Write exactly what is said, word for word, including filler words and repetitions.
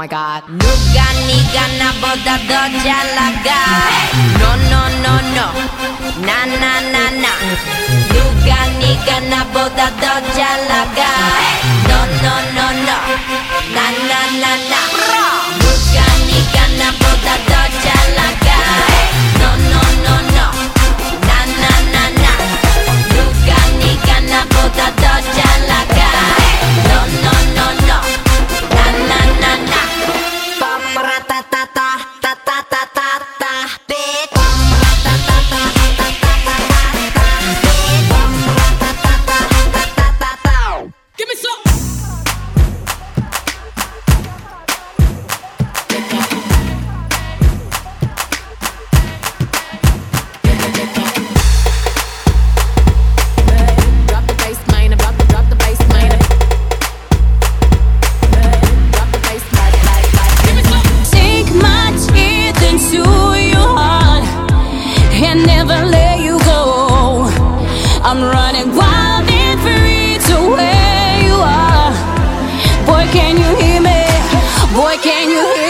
my god. 누가 네가 나보다 더 잘 나가. No no no no. 나 나 나 나. 누가 네가 나보다 더 잘 나가. No no no no. 나 나 나 나. 누가 네가 나보다 더 잘 나가. No no no no. 나 나 나 나. 누가 네가 나보다 더 잘 나가. No no no no. 나 나 나 나. Pam-ra-ta-ta-ta, ta-ta-ta-ta-ta, big pam-ra-ta-ta-ta, ta-ta-ta-ta-ta, give me some. Drop the bass, man, about to drop the bass, man. Drop the bass, like, like, like. Give me some. Take my teeth into your heart and never let you go. I'm running wild and free to where you are. Boy, can you hear me? Boy, can you hear me?